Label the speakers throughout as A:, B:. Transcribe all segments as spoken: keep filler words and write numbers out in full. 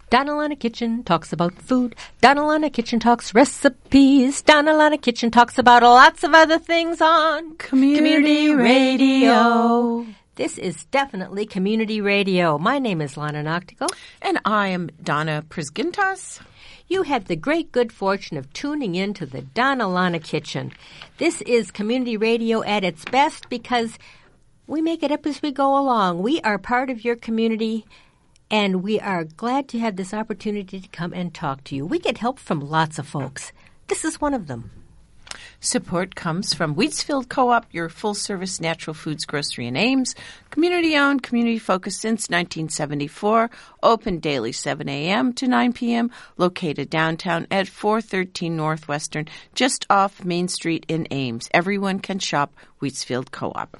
A: Donalana Kitchen talks about food. Donalana Kitchen talks recipes. Donalana Kitchen talks about lots of other things on
B: Community,
A: Community Radio.
B: Radio.
A: This is definitely Community Radio. My name is Lana Noctigal.
B: And I am Donna Prisgintas.
A: You have the great good fortune of tuning in to the Donalana Kitchen. This is Community Radio at its best because we make it up as we go along. We are part of your community, and we are glad to have this opportunity to come and talk to you. We get help from lots of folks. This is one of them.
B: Support comes from Wheatsfield Co-op, your full-service natural foods grocery in Ames. Community-owned, community-focused since nineteen seventy-four. Open daily seven a.m. to nine p.m. Located downtown at four thirteen Northwestern, just off Main Street in Ames. Everyone can shop Wheatsfield Co-op.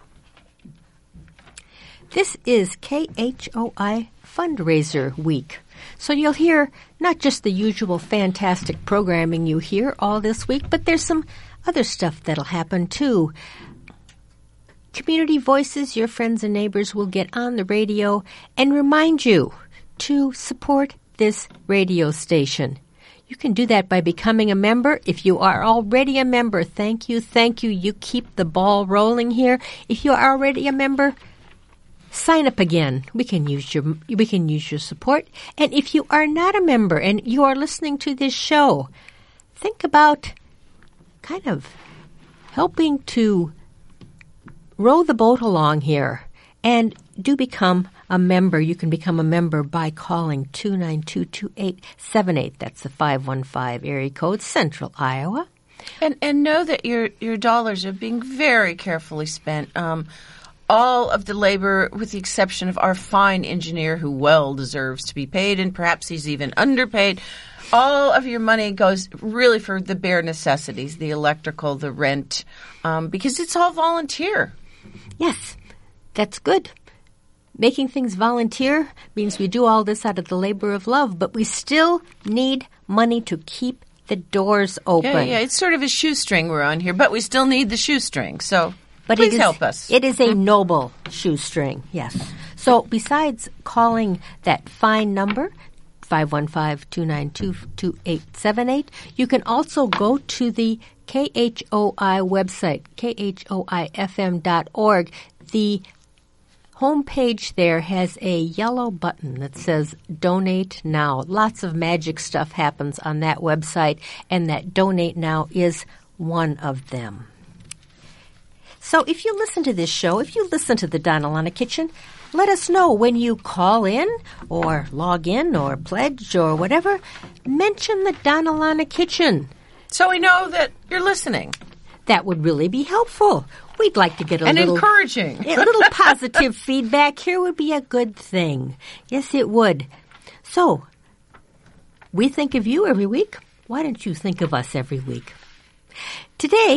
A: This is K H O I Fundraiser Week. So you'll hear not just the usual fantastic programming you hear all this week, but there's some other stuff that'll happen too. Community voices, your friends and neighbors will get on the radio and remind you to support this radio station. You can do that by becoming a member. If you are already a member, thank you, thank you. You keep the ball rolling here. If you are already a member, sign up again. We can use your we can use your support. And if you are not a member and you are listening to this show, think about kind of helping to row the boat along here. And do become a member. You can become a member by calling two nine two, two eight seven eight. That's the five one five area code, Central Iowa.
B: And and know that your your dollars are being very carefully spent. Um All of the labor, with the exception of our fine engineer who well deserves to be paid, and perhaps he's even underpaid, all of your money goes really for the bare necessities, the electrical, the rent, um, because it's all volunteer.
A: Yes, that's good. Making things volunteer means we do all this out of the labor of love, but we still need money to keep the doors open.
B: Yeah, yeah, it's sort of a shoestring we're on here, but we still need the shoestring, so...
A: But
B: please
A: it is,
B: help us.
A: It is a noble shoestring, yes. So besides calling that fine number, five one five, two nine two, two eight seven eight, you can also go to the K H O I website, K H O I F M dot org. The homepage there has a yellow button that says Donate Now. Lots of magic stuff happens on that website, and that Donate Now is one of them. So if you listen to this show, if you listen to the Donalana Kitchen, let us know when you call in or log in or pledge or whatever. Mention the Donalana Kitchen.
B: So we know that you're listening.
A: That would really be helpful. We'd like to get a
B: and
A: little...
B: And encouraging.
A: A little positive feedback here would be a good thing. Yes, it would. So, we think of you every week. Why don't you think of us every week? Today...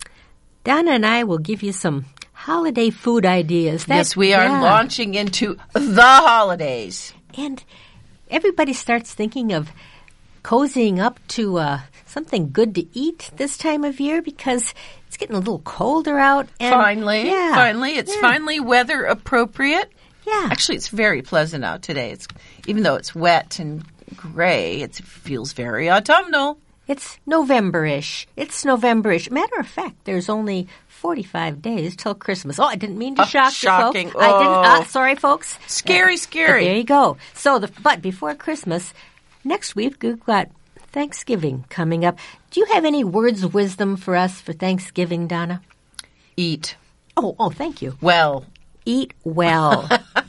A: Donna and I will give you some holiday food ideas. That,
B: yes, we are
A: yeah.
B: launching into the holidays.
A: And everybody starts thinking of cozying up to uh, something good to eat this time of year because it's getting a little colder out. And,
B: finally,
A: yeah,
B: finally. It's
A: yeah.
B: finally weather appropriate.
A: Yeah.
B: Actually, it's very pleasant out today. It's even though it's wet and gray, it feels very autumnal.
A: It's November-ish. It's November-ish. Matter of fact, there's only forty-five days till Christmas. Oh, I didn't mean to
B: oh,
A: shock
B: shocking.
A: you folks. Oh. I didn't. Uh, sorry, folks.
B: Scary,
A: uh,
B: scary.
A: There you go. So, the, but before Christmas, next week we've got Thanksgiving coming up. Do you have any words of wisdom for us for Thanksgiving, Donna?
B: Eat.
A: Oh, oh, thank you.
B: Well.
A: Eat well.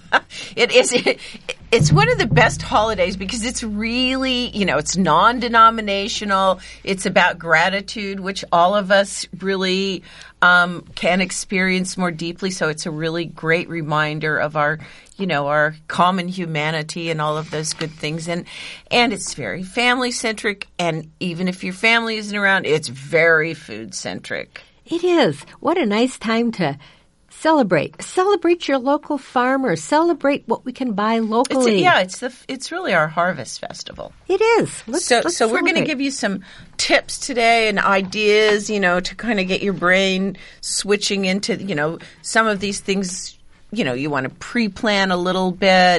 B: It is. It, it's one of the best holidays because it's really, you know, it's non-denominational. It's about gratitude, which all of us really um, can experience more deeply. So it's a really great reminder of our, you know, our common humanity and all of those good things. And and it's very family-centric. And even if your family isn't around, it's very food-centric.
A: It is. What a nice time to celebrate. Celebrate your local farmer. Celebrate what we can buy locally.
B: It's a, yeah, it's the it's really our harvest festival.
A: It is. Let's,
B: so
A: let's
B: so we're going to
A: celebrate.
B: give you some tips today and ideas, you know, to kind of get your brain switching into, you know, some of these things, you know, you want to pre-plan a little bit.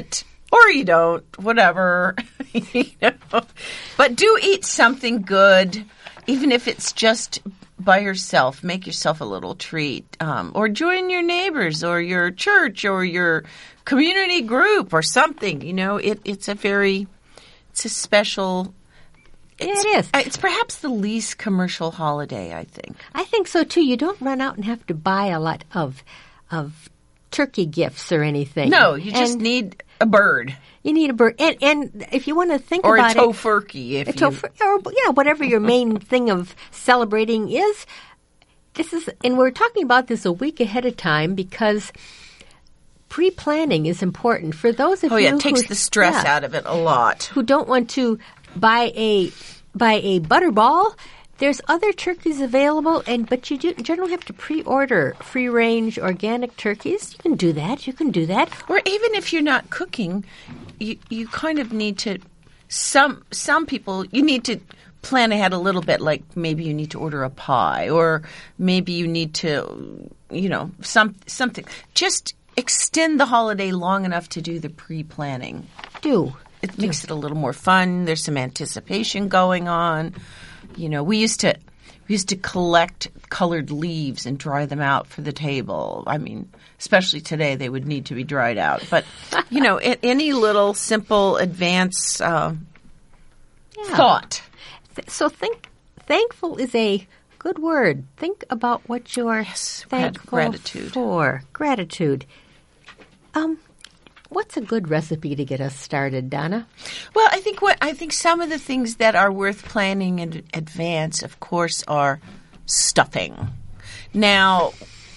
B: or you don't, whatever. you know? But do eat something good, even if it's just by yourself. Make yourself a little treat, um, or join your neighbors or your church or your community group or something. You know, it, it's a very, it's a special. It's,
A: it is.
B: It's perhaps the least commercial holiday, I think.
A: I think so too. You don't run out and have to buy a lot of of turkey gifts or anything.
B: No, you just
A: and
B: need a bird.
A: You need a bird, and, and if you want to think
B: or
A: about
B: a tofurkey,
A: it,
B: if
A: a
B: you,
A: tofur- or yeah, whatever your main thing of celebrating is. This is, and we're talking about this a week ahead of time because pre-planning is important for those of
B: oh
A: you
B: yeah, it takes
A: who,
B: the stress
A: yeah,
B: out of it a lot.
A: Who don't want to buy a buy a butterball. There's other turkeys available, and but you do generally have to pre-order free-range organic turkeys. You can do that. You can do that.
B: Or even if you're not cooking, you you kind of need to. Some some people you need to plan ahead a little bit. Like maybe you need to order a pie, or maybe you need to, you know, some something. Just extend the holiday long enough to do the pre-planning.
A: Do
B: it makes it a little more fun. There's some anticipation going on. You know, we used to we used to collect colored leaves and dry them out for the table. I mean, especially today, they would need to be dried out. But you know, any little simple advance uh, yeah. thought.
A: So think. Thankful is a good word. Think about what you're
B: yes,
A: thankful
B: gratitude.
A: for. Gratitude. Um. What's a good recipe to get us started, Donna?
B: Well, I think what I think some of the things that are worth planning in advance, of course, are stuffing. Now,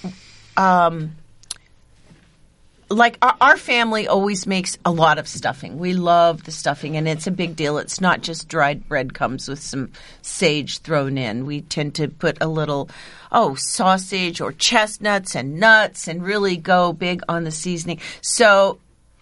B: um, like our, our family always makes a lot of stuffing. We love the stuffing, and it's a big deal. It's not just dried breadcrumbs with some sage thrown in. We tend to put a little, oh, sausage or chestnuts and nuts, and really go big on the seasoning. So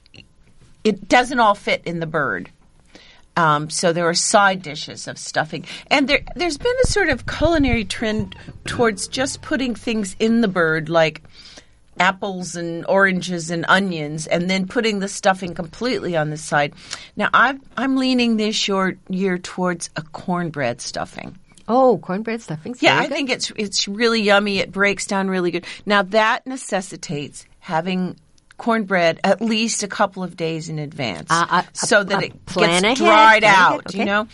B: it doesn't all fit in the bird. Um, so there are side dishes of stuffing. And there, there's been a sort of culinary trend towards just putting things in the bird, like apples and oranges and onions, and then putting the stuffing completely on the side. Now, I've, I'm leaning this year, year towards a cornbread stuffing.
A: Oh, cornbread stuffing.
B: Yeah, I
A: good.
B: think it's it's really yummy. It breaks down really good. Now, that necessitates having cornbread at least a couple of days in advance,
A: uh, uh,
B: so
A: uh,
B: that
A: uh,
B: it gets
A: ahead,
B: dried out.
A: Okay.
B: You know,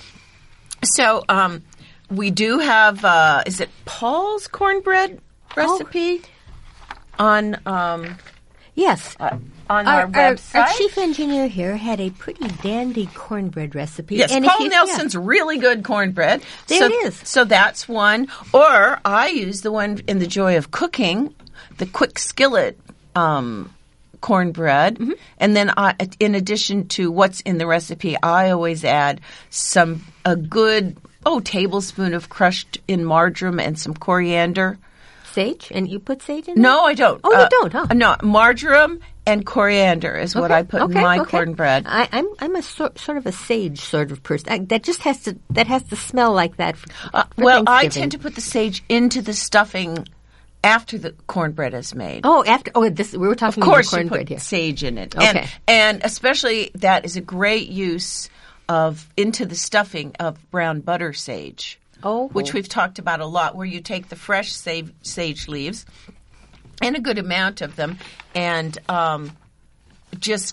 B: so um, we do have. Uh, is it Paul's cornbread recipe
A: oh.
B: on? Um,
A: yes,
B: uh, on
A: our,
B: our website.
A: Our, our chief engineer here had a pretty dandy cornbread recipe.
B: Yes,
A: and
B: Paul
A: you,
B: Nelson's
A: yeah.
B: really good cornbread.
A: There
B: so,
A: it is.
B: So that's one. Or I use the one in The Joy of Cooking, the quick skillet um cornbread, mm-hmm. and then I, in addition to what's in the recipe, I always add some a good oh tablespoon of crushed in marjoram and some coriander,
A: sage, and you put sage in.
B: No,
A: there?
B: I don't.
A: Oh,
B: uh,
A: you don't? Huh?
B: No, marjoram and coriander is
A: okay.
B: what I put
A: okay.
B: in my
A: okay.
B: cornbread.
A: I, I'm I'm a sor- sort of a sage sort of person. I, that just has to that has to smell like that. For,
B: uh,
A: for
B: well, I tend to put the sage into the stuffing after the cornbread is made.
A: Oh, after oh, this we were talking
B: of course
A: about cornbread
B: you put
A: here.
B: Sage in it.
A: Okay,
B: and, and especially that is a great use of into the stuffing of brown butter sage.
A: Oh,
B: which we've talked about a lot, where you take the fresh sage, sage leaves, and a good amount of them, and um, just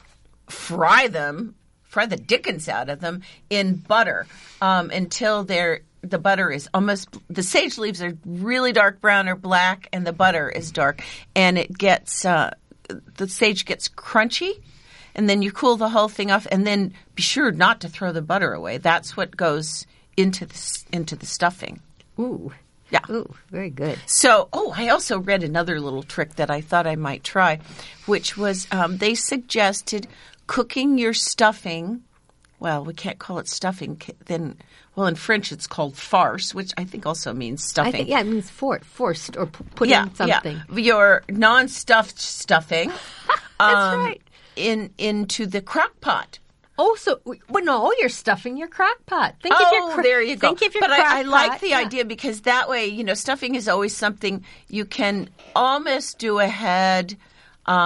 B: fry them, fry the dickens out of them in butter um, until they're the butter is almost – the sage leaves are really dark brown or black, and the butter is dark. And it gets uh, – the sage gets crunchy, and then you cool the whole thing off, and then be sure not to throw the butter away. That's what goes into the, into the stuffing.
A: Ooh.
B: Yeah.
A: Ooh, very good.
B: So, oh, I also read another little trick that I thought I might try, which was um, they suggested cooking your stuffing – well, we can't call it stuffing. Then, well, in French it's called farce, which I think also means stuffing.
A: I think, yeah, it means for, forced or p- put
B: yeah,
A: in something.
B: Yeah, your non-stuffed stuffing.
A: That's
B: um,
A: right.
B: In into the crock pot.
A: Oh, so well, no, you're stuffing your crock pot. Think
B: oh,
A: of your cro-
B: there you go.
A: Think of your
B: but
A: crock
B: I, I like
A: pot.
B: the
A: yeah.
B: idea because that way, you know, stuffing is always something you can almost do ahead. Um,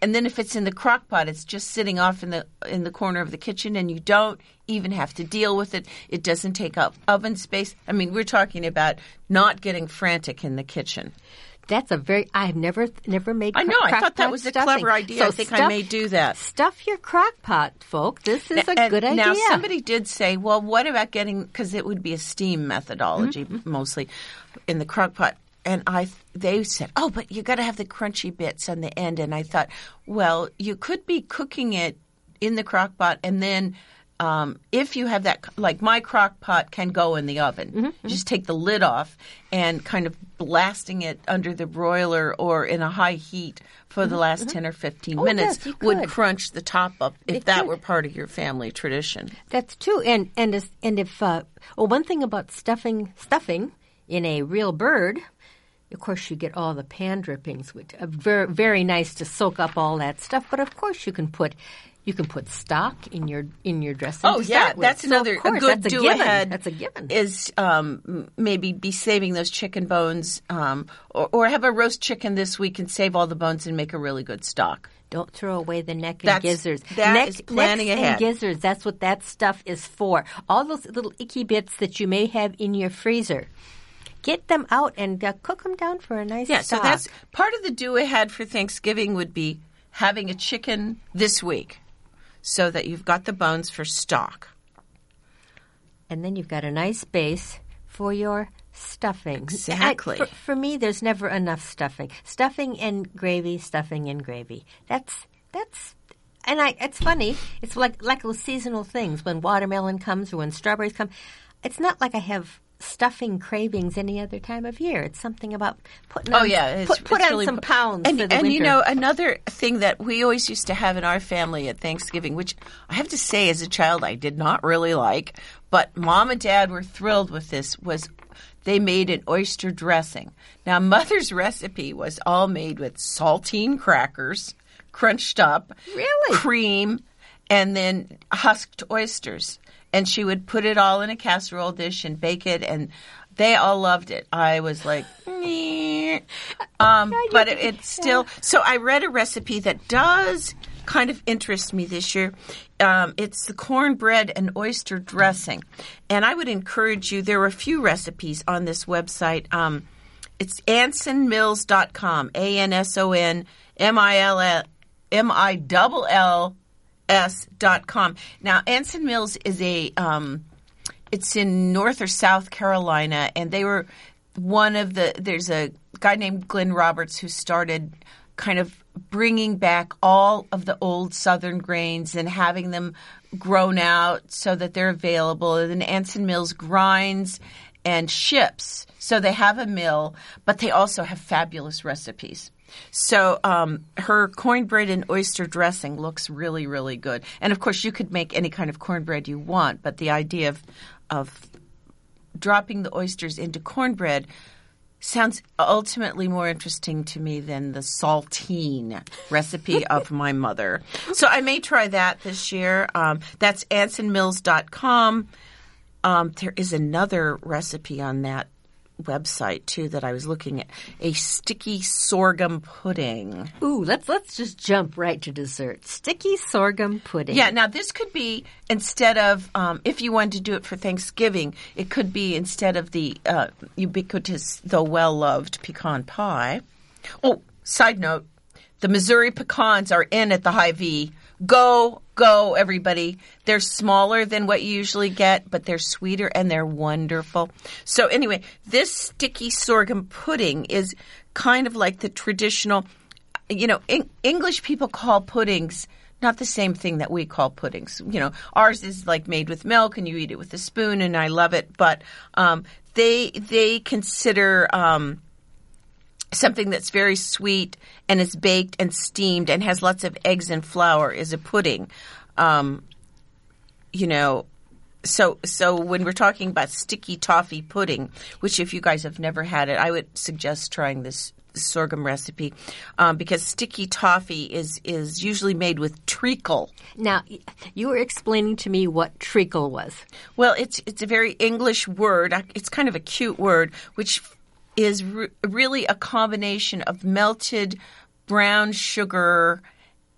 B: and then if it's in the crock pot, it's just sitting off in the in the corner of the kitchen, and you don't even have to deal with it. It doesn't take up oven space. I mean, we're talking about not getting frantic in the kitchen.
A: That's a very. I've never never made.
B: I know.
A: Crock
B: I thought that
A: pot
B: was a
A: stuffing.
B: clever idea.
A: So
B: I think
A: stuff,
B: I may do that.
A: Stuff your crock pot, folk. This is a
B: And
A: good idea.
B: Now, somebody did say, "Well, what about getting?" Because it would be a steam methodology mm-hmm. mostly in the crock pot. And I, they said, "Oh, but you got to have the crunchy bits on the end." And I thought, well, you could be cooking it in the crock pot, and then. Um, if you have that, like my crock pot can go in the oven. Mm-hmm, mm-hmm. Just take the lid off and kind of blasting it under the broiler or in a high heat for mm-hmm, the last mm-hmm. ten or fifteen
A: oh,
B: minutes
A: yes,
B: would crunch the top up if
A: it
B: that
A: could.
B: were part of your family tradition.
A: That's true. And and as, and if uh, well, one thing about stuffing stuffing in a real bird, of course, you get all the pan drippings, which are very very nice to soak up all that stuff. But of course, you can put. You can put stock in your in your dressing.
B: Oh yeah, that's
A: so
B: another
A: course,
B: a good
A: that's a
B: do
A: given.
B: ahead.
A: That's a given.
B: Is um, maybe be saving those chicken bones, um, or, or have a roast chicken this week and save all the bones and make a really good stock.
A: Don't throw away the neck and
B: that's,
A: gizzards.
B: That
A: neck,
B: is planning
A: necks
B: ahead.
A: And gizzards. That's what that stuff is for. All those little icky bits that you may have in your freezer. Get them out and uh, cook them down for a nice
B: yeah,
A: stock.
B: so that's part of the do ahead for Thanksgiving would be having a chicken this week. So that you've got the bones for stock.
A: And then you've got a nice base for your stuffing.
B: Exactly.
A: I, for, for me, there's never enough stuffing. Stuffing and gravy, stuffing and gravy. That's, that's, and I, it's funny. It's like, like those seasonal things. When watermelon comes or when strawberries come, it's not like I have stuffing cravings any other time of year. It's something about putting on,
B: oh, yeah, it's,
A: put, put
B: it's
A: on
B: really,
A: some pounds
B: and,
A: for the
B: and
A: winter.
B: you know, another thing that we always used to have in our family at Thanksgiving, which I have to say as a child I did not really like, but Mom and Dad were thrilled with this, was they made an oyster dressing. Now, Mother's recipe was all made with saltine crackers, crunched up,
A: really?
B: cream, and then husked oysters. And she would put it all in a casserole dish and bake it, and they all loved it. I was like, meh. Um, but it, it's still – so I read a recipe that does kind of interest me this year. Um, it's the cornbread and oyster dressing. And I would encourage you – there are a few recipes on this website. Um, it's anson mills dot com, A N S O N M I L L M I L L S dot com. Now, Anson Mills is a, um, it's in North or South Carolina, and they were one of the, there's a guy named Glenn Roberts who started kind of bringing back all of the old Southern grains and having them grown out so that they're available. And then Anson Mills grinds and ships. So they have a mill, but they also have fabulous recipes. So um, her cornbread and oyster dressing looks really, really good. And, of course, you could make any kind of cornbread you want, but the idea of of dropping the oysters into cornbread sounds ultimately more interesting to me than the saltine recipe of my mother. So I may try that this year. Um, that's anson mills dot com. Um, there is another recipe on that website too that I was looking at, a sticky sorghum pudding.
A: Ooh, let's let's just jump right to dessert. Sticky sorghum pudding.
B: Yeah, now this could be instead of um, if you wanted to do it for Thanksgiving, it could be instead of the uh, ubiquitous though well loved pecan pie. Oh, side note, the Missouri pecans are in at the Hy-Vee. Go, go, everybody. They're smaller than what you usually get, but they're sweeter and they're wonderful. So anyway, this sticky sorghum pudding is kind of like the traditional, you know, en- English people call puddings not the same thing that we call puddings. You know, ours is like made with milk and you eat it with a spoon, and I love it. But um, they they consider um, something that's very sweet and is baked and steamed and has lots of eggs and flour is a pudding. Um, you know, so so when we're talking about sticky toffee pudding, which if you guys have never had it, I would suggest trying this sorghum recipe um, because sticky toffee is is usually made with treacle.
A: Now, you were explaining to me what treacle was.
B: Well, it's it's a very English word. It's kind of a cute word, which is re- really a combination of melted brown sugar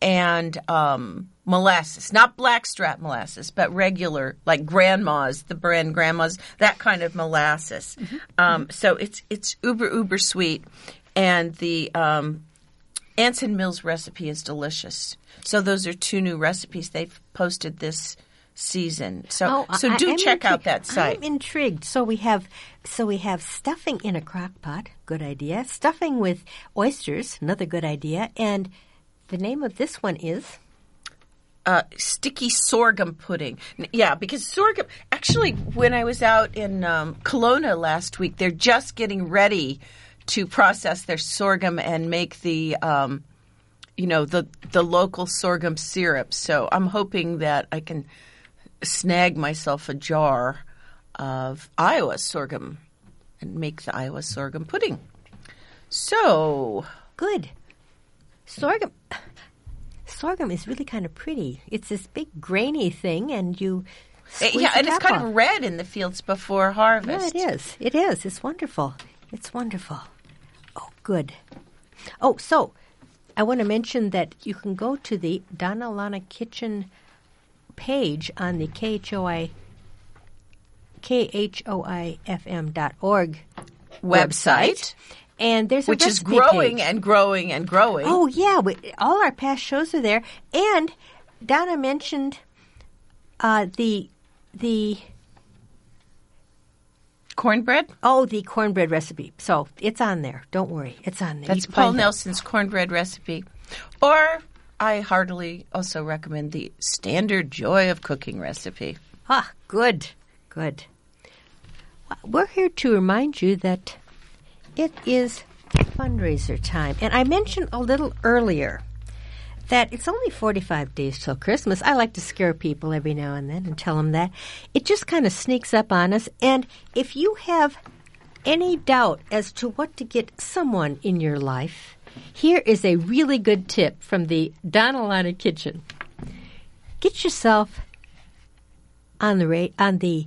B: and um, molasses, not blackstrap molasses, but regular, like Grandma's, the brand Grandma's, that kind of molasses. Mm-hmm. Um, so it's it's uber, uber sweet. And the um, Anson Mills recipe is delicious. So those are two new recipes they've posted this season. So
A: oh,
B: so do
A: I,
B: check
A: intri-
B: out that site.
A: I'm intrigued. So we have so we have stuffing in a crock pot, good idea. Stuffing with oysters, another good idea. And the name of this one is
B: uh, sticky sorghum pudding. Yeah, because sorghum. Actually, when I was out in um, Kelowna last week, they're just getting ready to process their sorghum and make the, um, you know, the the local sorghum syrup. So I'm hoping that I can snag myself a jar of Iowa sorghum and make the Iowa sorghum pudding. So
A: good. Sorghum. Sorghum is really kind of pretty. It's this big grainy thing, and you squeeze
B: yeah,
A: the
B: and it's
A: top
B: kind
A: off.
B: of red in the fields before harvest.
A: Yeah, it is. It is. It's wonderful. It's wonderful. Oh, good. Oh, so I want to mention that you can go to the Donna Lana Kitchen page on the K H O I K H O I F M dot org
B: website.
A: website. And there's a
B: Which is
A: recipe
B: growing
A: page.
B: and growing and growing.
A: Oh, yeah. We, all our past shows are there. And Donna mentioned uh, the the
B: cornbread?
A: Oh, the cornbread recipe. So it's on there. Don't worry. It's on there.
B: That's Paul Nelson's cornbread recipe. Or I heartily also recommend the Standard Joy of Cooking recipe.
A: Ah, good. Good. We're here to remind you that it is fundraiser time. And I mentioned a little earlier that it's only forty-five days till Christmas. I like to scare people every now and then and tell them that. It just kind of sneaks up on us. And if you have any doubt as to what to get someone in your life, here is a really good tip from the Donna Lana Kitchen. Get yourself on the ra- on the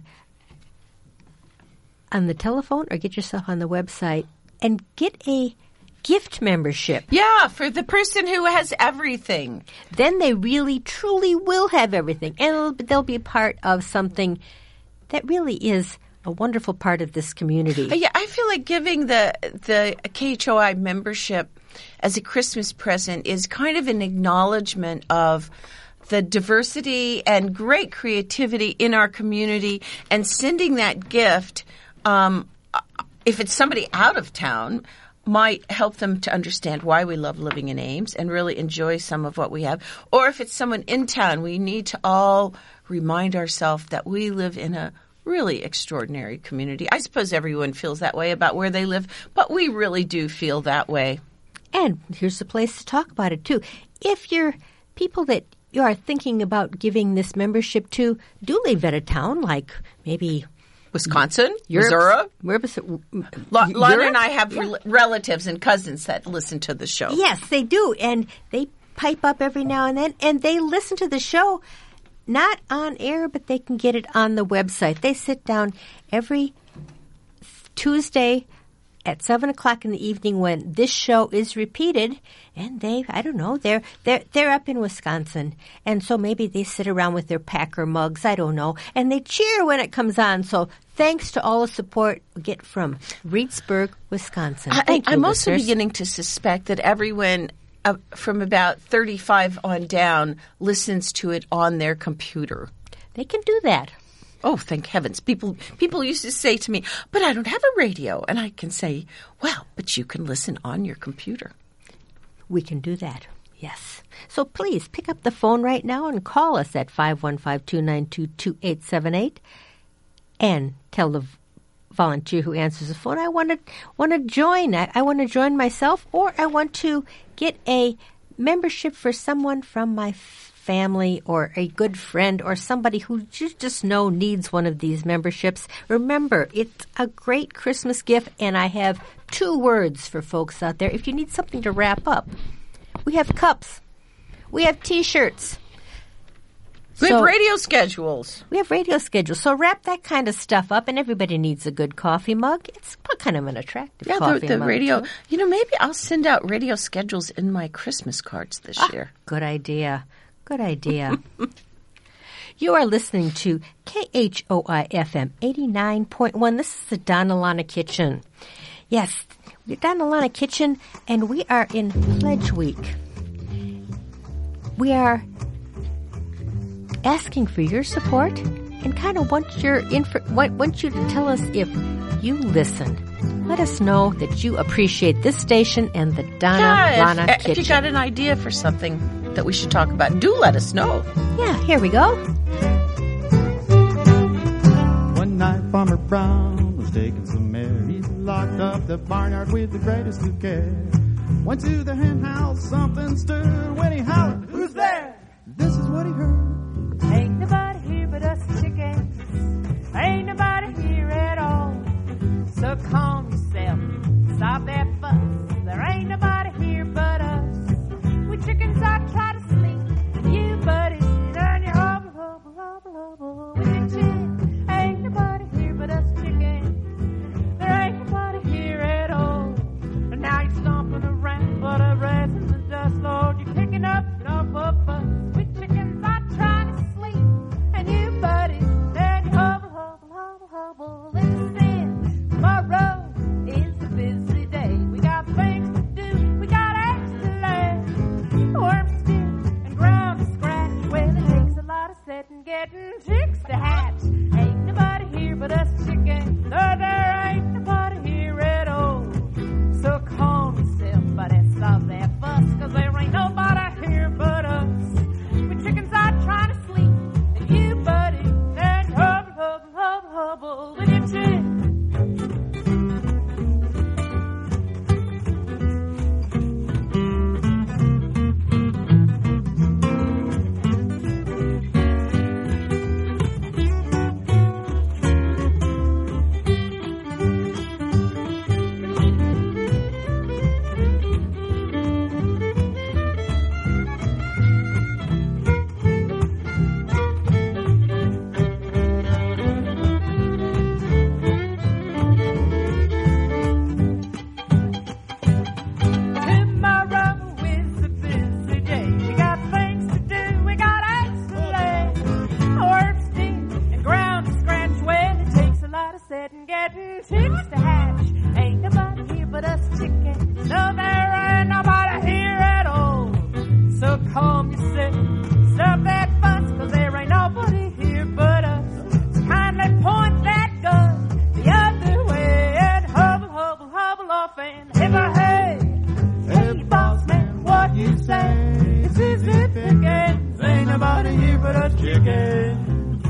A: on the telephone or get yourself on the website and get a gift membership.
B: Yeah, for the person who has everything.
A: Then they really, truly will have everything. And it'll, they'll be part of something that really is a wonderful part of this community.
B: Yeah, I feel like giving the the K H O I membership as a Christmas present is kind of an acknowledgement of the diversity and great creativity in our community, and sending that gift, um, if it's somebody out of town, might help them to understand why we love living in Ames and really enjoy some of what we have. Or if it's someone in town, we need to all remind ourselves that we live in a really extraordinary community. I suppose everyone feels that way about where they live, but we really do feel that way.
A: And here's the place to talk about it, too. If you're people that you are thinking about giving this membership to, do leave out of town, like maybe
B: Wisconsin,
A: Europe,
B: Missouri.
A: Europe,
B: Lana and I have yeah. relatives and cousins that listen to the show.
A: Yes, they do. And they pipe up every now and then, and they listen to the show not on air, but they can get it on the website. They sit down every Tuesday at seven o'clock in the evening when this show is repeated, and they, I don't know, they're they're they're up in Wisconsin, and so maybe they sit around with their Packer mugs, I don't know, and they cheer when it comes on. So thanks to all the support we get from Reedsburg, Wisconsin. Thank
B: I,
A: you,
B: I'm
A: listeners.
B: also beginning to suspect that everyone uh, from about thirty-five on down listens to it on their computer.
A: They can do that.
B: Oh, thank heavens. People people used to say to me, but I don't have a radio. And I can say, well, but you can listen on your computer.
A: We can do that, yes. So please pick up the phone right now and call us at five one five, two nine two, two eight seven eight and tell the volunteer who answers the phone, I want to want to join. I, I want to join myself, or I want to get a membership for someone from my family or a good friend or somebody who you just know needs one of these memberships. Remember, it's a great Christmas gift, and I have two words for folks out there. If you need something to wrap up, we have cups. We have T-shirts.
B: We
A: so,
B: have radio schedules.
A: We have radio schedules. So wrap that kind of stuff up, and everybody needs a good coffee mug. It's kind of an attractive
B: yeah,
A: coffee.
B: the, the
A: mug,
B: radio.
A: too.
B: You know, maybe I'll send out radio schedules in my Christmas cards this
A: Ah,
B: year.
A: Good idea. Good idea. You are listening to K H O I F M eighty-nine point one. This is the Donna Lana Kitchen. Yes, we're Donna Lana Kitchen, and we are in Pledge Week. We are asking for your support and kind of want your inf- want, want you to tell us if you listen. Let us know that you appreciate this station and the Donna
B: Yeah,
A: Lana
B: if,
A: Kitchen.
B: if you got an idea for something that we should talk about, do let us know.
A: Yeah, here we go.
C: One night Farmer Brown was taking some air. He locked up the barnyard with the greatest of care. Went to the hen house, something stirred. When he hollered, "Who's there?" This is what he heard.
D: Ain't nobody here but us chickens. Ain't nobody here at all. So calm yourself, stop that fuss. There ain't nobody here but us. We chickens are try to sleep. You buddies, turn your hobble, hobble, hobble, hobble with your chin. Ain't nobody here but us chickens. There ain't nobody here at all. And now you're stomping around, but a rat in the dust, Lord. You're kicking up enough of us. We chickens are trying to sleep. And you buddies, turn your hobble, hobble, hobble, hobble. Listen, tomorrow is a busy day. We got things to do, we got eggs to lay. Worms stick and ground to scratch. Well, it takes a lot of setting, getting chicks to hatch. Ain't nobody here but us chickens. No, there ain't nobody here at all. So calm yourself, but stop that fuss, 'cause there ain't nobody here but us. We chickens are trying to sleep, and you, buddy, and hubble, hubble, hubble, hubble with your chin. Tomorrow is a busy day. We got things to do, we got eggs to lay. Worms sting and ground to scratch. Well, it takes a lot of setting, getting chicks to hatch. Ain't nobody here but us chickens. No, there ain't nobody here at all. So calm yourself, stop that fuss, 'cause there ain't nobody here but us. So kindly point that gun the other way and hubble, hubble, hubble off and hit my head. Hey, boss man, what you say? It's easy pickings. Ain't nobody here but us chickens.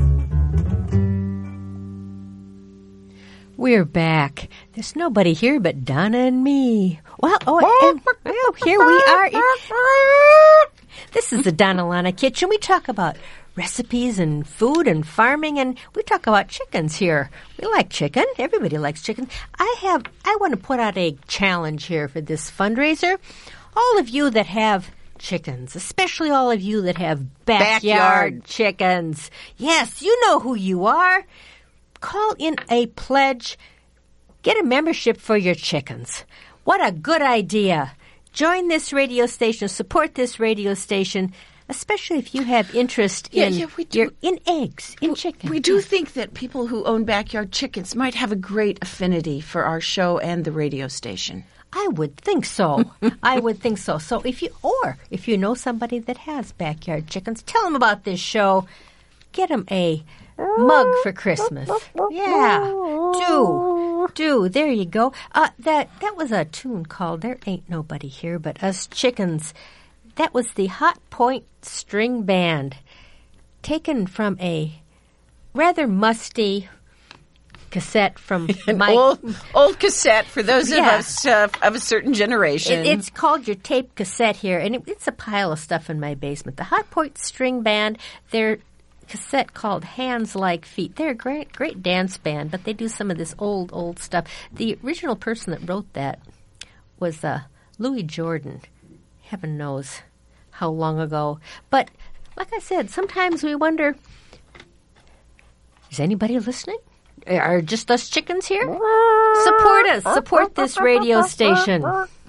A: We're back. There's nobody here but Donna and me. Well, oh, and, well, here we are. This is the Donna Lana Kitchen. We talk about recipes and food and farming, and we talk about chickens here. We like chicken. Everybody likes chicken. I have. I want to put out a challenge here for this fundraiser. All of you that have chickens, especially all of you that have backyard,
B: Backyard.
A: chickens. Yes, you know who you are. Call in a pledge. Get a membership for your chickens. What a good idea. Join this radio station. Support this radio station, especially if you have interest
B: Yeah,
A: in
B: yeah, we do.
A: your in eggs, in chicken.
B: We do think that people who own backyard chickens might have a great affinity for our show and the radio station.
A: I would think so. I would think so. So if you, or if you know somebody that has backyard chickens, tell them about this show. Get them a mug for Christmas. Yeah, do, do. There you go. Uh, that that was a tune called "There Ain't Nobody Here But Us Chickens." That was the Hot Point String Band, taken from a rather musty cassette from
B: An
A: my
B: old, old cassette for those of
A: Yeah.
B: us uh, of a certain generation.
A: It, it's called your tape cassette here, and it, it's a pile of stuff in my basement. The Hot Point String Band, their cassette called Hands Like Feet. They're a great, great dance band, but they do some of this old, old stuff. The original person that wrote that was uh, Louis Jordan. Heaven knows how long ago. But like I said, sometimes we wonder, is anybody listening? are just us chickens here? Support us. Support this radio station.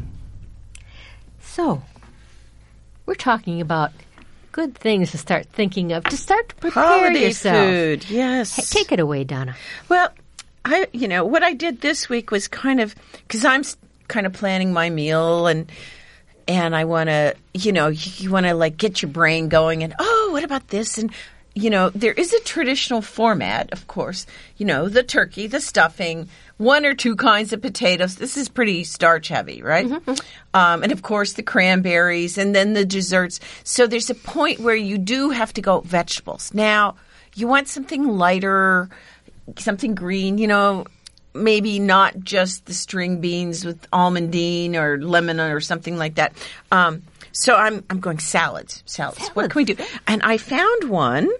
A: So, we're talking about good things to start thinking of, to start to prepare
B: Holiday
A: yourself.
B: food, yes.
A: Hey, take it away, Donna.
B: Well, I, you know, what I did this week was kind of, because I'm s- kind of planning my meal, and and I want to, you know, you, you want to like get your brain going, and oh, what about this? And you know, there is a traditional format, of course. You know, the turkey, the stuffing, one or two kinds of potatoes. This is pretty starch heavy, right? Mm-hmm. Um, and of course, the cranberries, and then the desserts. So there's a point where you do have to go vegetables. Now, you want something lighter, something green, you know, maybe not just the string beans with almondine or lemon or something like that. Um, so I'm I'm going salads, salads.
A: Salads.
B: What can we do? And I found one.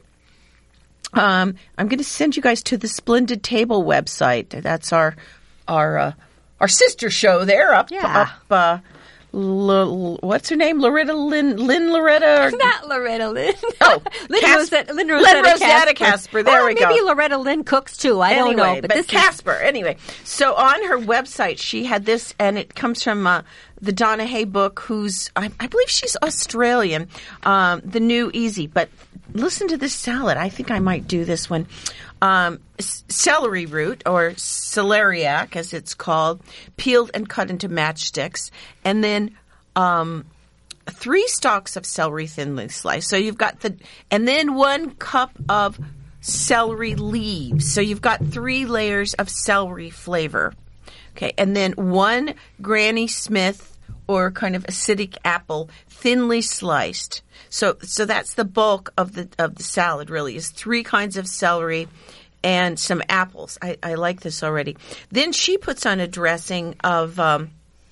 B: Um, I'm going to send you guys to the Splendid Table website. That's our our uh, our sister show there up
A: Yeah.
B: up. Uh, L- what's her name? Loretta Lynn, Lynn Loretta? Or,
A: Not Loretta Lynn.
B: Oh,
A: Lynn,
B: Cas-
A: Rosetta, Lynn
B: Lynn
A: Rosetta,
B: Rosetta Casper. There
A: or
B: we
A: maybe
B: go.
A: Loretta Lynn cooks too. I
B: anyway,
A: don't know. But,
B: but
A: this
B: Casper. Anyway, so on her website, she had this, and it comes from uh, the Donna Hay book, who's, I, I believe she's Australian, um, The New Easy. But listen to this salad. I think I might do this one. Um, c- celery root, or celeriac, as it's called, peeled and cut into matchsticks, and then Um, three stalks of celery thinly sliced. So you've got the, and then one cup of celery leaves. So you've got three layers of celery flavor. Okay. And then one Granny Smith or kind of acidic apple thinly sliced. So, so that's the bulk of the, of the salad really, is three kinds of celery and some apples. I, I like this already. Then she puts on a dressing of, um,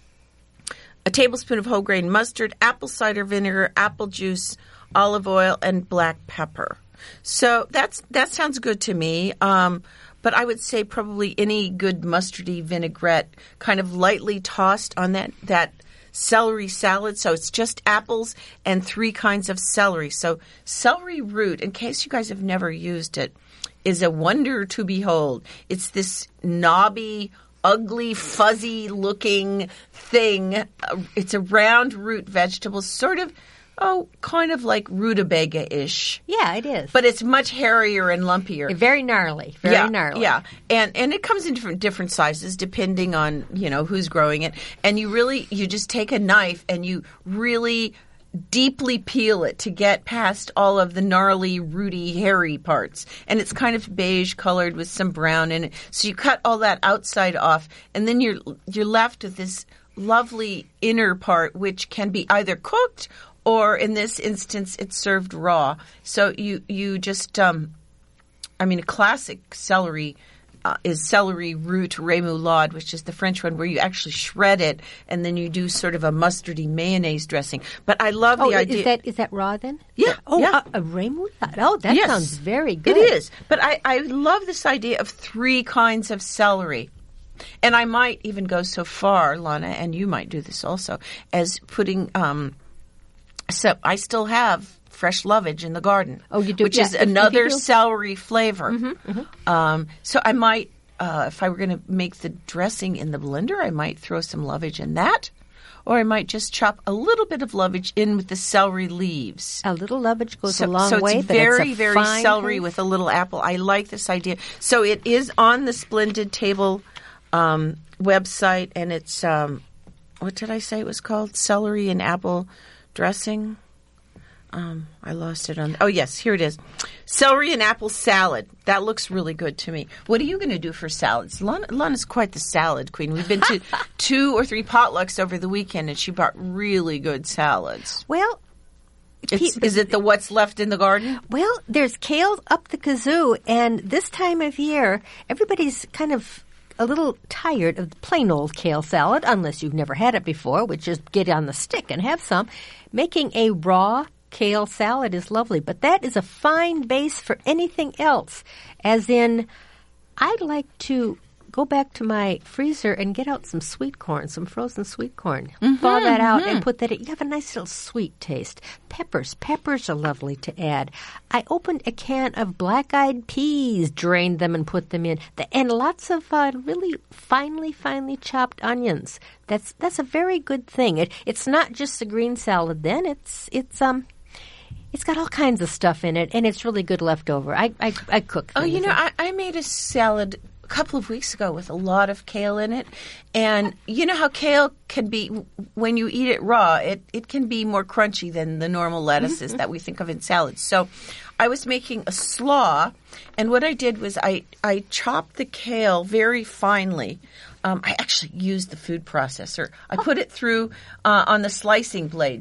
B: a tablespoon of whole grain mustard, apple cider vinegar, apple juice, olive oil, and black pepper. So that's that sounds good to me. Um, but I would say probably any good mustardy vinaigrette, kind of lightly tossed on that that celery salad. So it's just apples and three kinds of celery. So celery root, in case you guys have never used it, is a wonder to behold. It's this knobby, ugly, fuzzy-looking thing. Uh, it's a round root vegetable, sort of, oh, kind of like rutabaga-ish.
A: Yeah, it is.
B: But it's much hairier and lumpier.
A: Very gnarly. Very
B: yeah,
A: gnarly.
B: Yeah, and and it comes in different different sizes depending on, you know, who's growing it. And you really, you just take a knife and you really deeply peel it to get past all of the gnarly, rooty, hairy parts. And it's kind of beige colored with some brown in it. So you cut all that outside off, and then you're you're left with this lovely inner part, which can be either cooked or, in this instance, it's served raw. So you, you just, um, I mean, a classic celery Uh, is celery root remoulade, which is the French one where you actually shred it and then you do sort of a mustardy mayonnaise dressing. But I love
A: Oh,
B: the
A: is
B: idea.
A: that is that raw then?
B: Yeah.
A: Oh,
B: yeah.
A: a, a remoulade. Oh, that
B: Yes.
A: sounds very good.
B: It is. But I, I love this idea of three kinds of celery. And I might even go so far, Lana, and you might do this also, as putting, um, so I still have fresh lovage in the garden.
A: Oh, you do?
B: Which
A: Yeah.
B: is
A: If- if you
B: another
A: do-
B: celery flavor.
A: Mm-hmm, mm-hmm.
B: Um, so I might, uh, if I were going to make the dressing in the blender, I might throw some lovage in that. Or I might just chop a little bit of lovage in with the celery leaves.
A: A little lovage goes
B: So,
A: a long
B: so
A: way,
B: it's
A: but
B: very,
A: it's a
B: very
A: fine
B: celery
A: taste.
B: with a little apple. I like this idea. So it is on the Splendid Table um, website, and it's, um, what did I say it was called? Celery and apple dressing. Um, I lost it on. Oh yes, here it is. Celery and apple salad. That looks really good to me. What are you going to do for salads? Lana, Lana's quite the salad queen. We've been to two or three potlucks over the weekend, and she brought really good salads.
A: Well,
B: It's,
A: Pe-
B: is it the what's left in the garden?
A: well, there's kale up the kazoo, and this time of year, everybody's kind of a little tired of the plain old kale salad, unless you've never had it before, which is get on the stick and have some. Making a raw kale salad is lovely, but that is a fine base for anything else. As in, I'd like to go back to my freezer and get out some sweet corn, some frozen sweet corn. Mm-hmm, Thaw that out mm-hmm. and put that in. You have a nice little sweet taste. Peppers. Peppers are lovely to add. I opened a can of black-eyed peas, drained them and put them in. The, and lots of uh, really finely, finely chopped onions. That's that's a very good thing. It, it's not just a green salad then. It's it's um It's got all kinds of stuff in it, and it's really good leftover. I I, I cook things.
B: Oh, you know, I, I made a salad a couple of weeks ago with a lot of kale in it. And you know how kale can be, when you eat it raw, it, it can be more crunchy than the normal lettuces mm-hmm. that we think of in salads. So I was making a slaw, and what I did was I, I chopped the kale very finely. Um, I actually used the food processor. I put it through uh, on the slicing blade,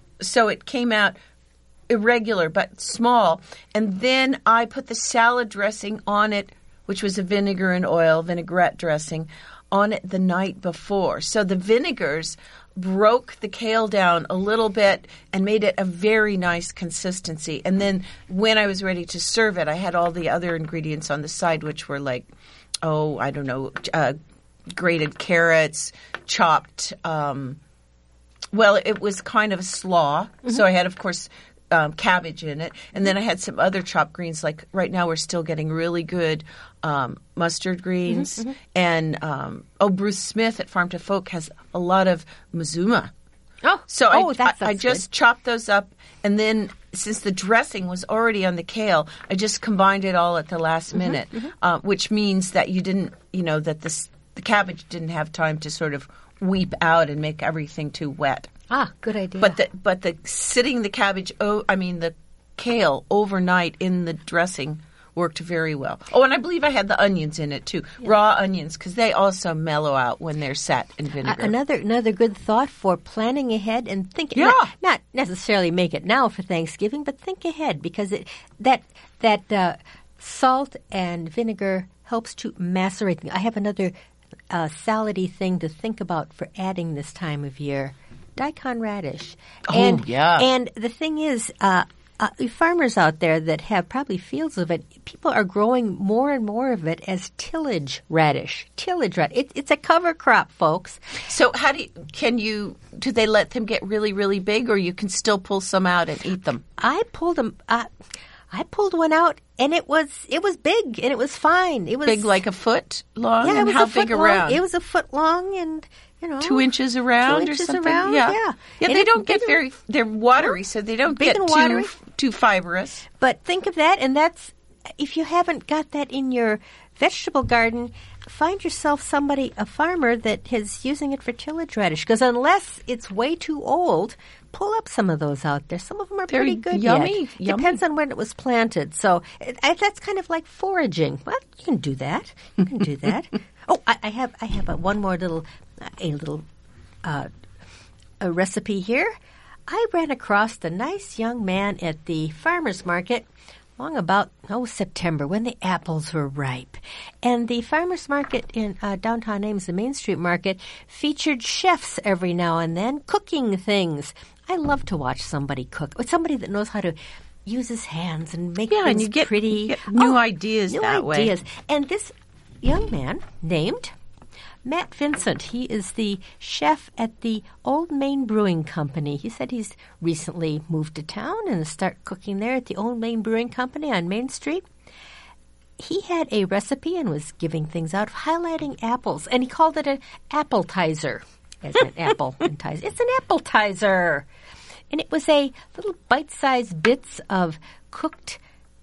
B: so it came out irregular but small. And then I put the salad dressing on it, which was a vinegar and oil vinaigrette dressing, on it the night before. So the vinegars broke the kale down a little bit and made it a very nice consistency. And then when I was ready to serve it, I had all the other ingredients on the side, which were like, oh, I don't know, uh, grated carrots, chopped, um, well, it was kind of a slaw. Mm-hmm. So I had, of course, Um, cabbage in it. And then I had some other chopped greens. Like right now we're still getting really good um, mustard greens. Mm-hmm, mm-hmm. And, um, oh, Bruce Smith at Farm to Folk has a lot of mazuma.
A: Oh,
B: so
A: oh
B: I,
A: that's, that's
B: I, I just
A: good.
B: chopped those up. And then since the dressing was already on the kale, I just combined it all at the last
A: mm-hmm,
B: minute,
A: mm-hmm.
B: Uh, which means that you didn't, you know, that this, the cabbage didn't have time to sort of weep out and make everything too wet.
A: Ah, good idea.
B: But the but the sitting the cabbage, oh, I mean the kale overnight in the dressing worked very well. Oh, and I believe I had the onions in it too, yeah. Raw onions, because they also mellow out when they're set in vinegar.
A: Uh, another another good thought for planning ahead and thinking.
B: Yeah.
A: Not, not necessarily make it now for Thanksgiving, but think ahead, because it that that uh, salt and vinegar helps to macerate. I have another uh, salady thing to think about for adding this time of year. Daikon radish.
B: Oh,
A: and,
B: yeah.
A: And the thing is, uh, uh, farmers out there that have probably fields of it, people are growing more and more of it as tillage radish. Tillage radish. It, it's a cover crop, folks.
B: So how do you, can you, do they let them get really, really big, or you can still pull some out and eat them?
A: I pulled them, uh, I pulled one out, and it was it was big, and it was fine. It was
B: big, like a foot long.
A: Yeah, it
B: and
A: was
B: how
A: a
B: big
A: foot
B: around?
A: long. It was a foot long, and you know,
B: two inches around
A: two
B: or
A: inches
B: something.
A: Around,
B: yeah,
A: yeah.
B: yeah
A: And
B: they
A: it's
B: don't get
A: big
B: very. They're watery, so they don't
A: big
B: get
A: and
B: too
A: watery.
B: too fibrous.
A: But think of that, and that's if you haven't got that in your vegetable garden, find yourself somebody, a farmer that is using it for tillage radish. Because unless it's way too old, pull up some of those out there. Some of them are
B: They're
A: pretty good
B: yummy,
A: yet.
B: yummy.
A: Depends on when it was planted. So it, I, that's kind of like foraging. Well, you can do that. You can do that. Oh, I, I have I have a, one more little a little uh, a recipe here. I ran across a nice young man at the farmer's market long about, oh, September, when the apples were ripe. And the farmer's market in uh, downtown Ames, the Main Street Market, featured chefs every now and then cooking things. I love to watch somebody cook. It's somebody that knows how to use his hands and make
B: yeah,
A: things
B: and you get,
A: pretty.
B: You get new
A: oh,
B: ideas
A: new
B: that
A: ideas.
B: way.
A: And this young man named Matt Vincent. He is the chef at the Old Main Brewing Company. He said he's recently moved to town and started cooking there at the Old Main Brewing Company on Main Street. He had a recipe and was giving things out, highlighting apples, and he called it an appetizer. As an apple appetizer. It's an appetizer. And it was a little bite-sized bits of cooked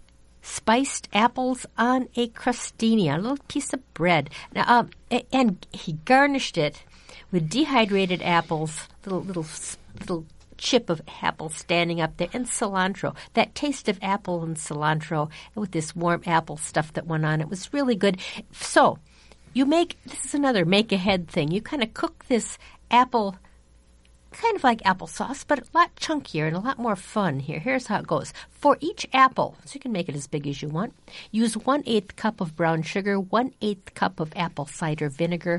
A: spiced apples on a crostini, a little piece of bread. Now, um, and he garnished it with dehydrated apples, little little little chip of apple standing up there, and cilantro. That taste of apple and cilantro with this warm apple stuff that went on. It was really good. So you make, this is another make-ahead thing. You kind of cook this apple kind of like applesauce, but a lot chunkier and a lot more fun here. Here's how it goes. For each apple, so you can make it as big as you want, use one-eighth cup of brown sugar, one-eighth cup of apple cider vinegar,